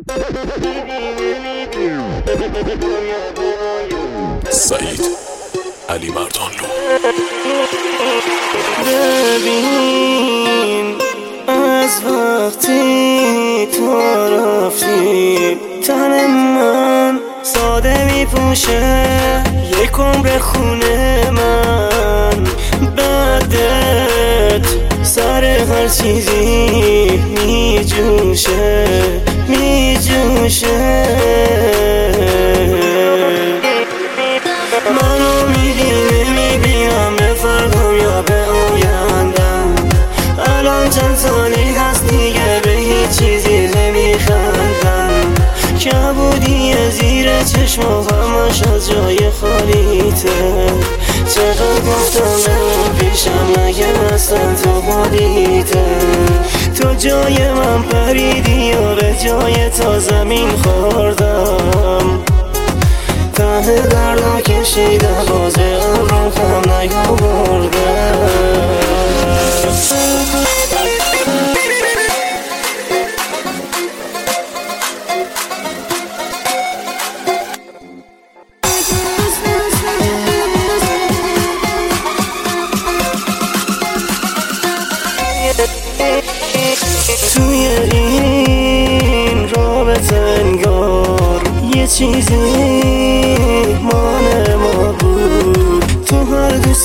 سعید علی مردانلو. ببین از وقتی تو رفتی تن من ساده میپوشه یک عمر خونه من. بعدت سر هر چیزی میجوشه منو نمیبینم به فردام یا به آیندم. الان چند سالی هست دیگه به هیچ چیزی نمیخندم. کبودی زیر چشم و همش از جای خالیته. چقدر گفتم نمون پیشم نگه اصلا تو حالیته. تو جای من پریدی و به جای تا زمین خوردم. ته دردا کشیدم باز عمرم کم نیاوردم. توی این رابطه انگار یه چیزی مان ما بود. تو هر دوست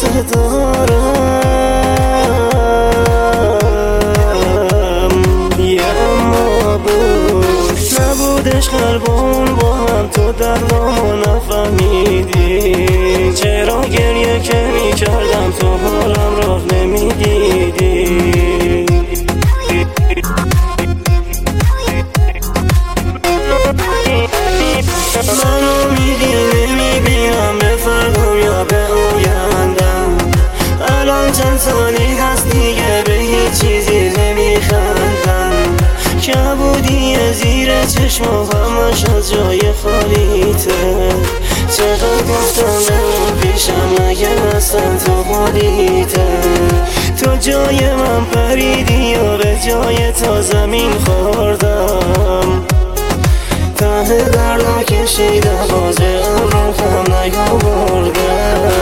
دارم یه اما بود. نبودش قلبون با هم تو دردامو نفهمیدی. چرا گریه که میکردم تو حالم راه نمیدیدی. منو نمیبینم به فردام یا به آیندم. الان چند سالی هست دیگه به هیچ چیزی نمیخندم. کبودی زیر چشم و همش از جای خالیته. چقدر گفتم نمون پیشم نگه اصلا تو حالیته. تو جای من پریدی و به جای تا زمین خوردم. ته دردا کشیدم باز عمرم کم نیاوردم.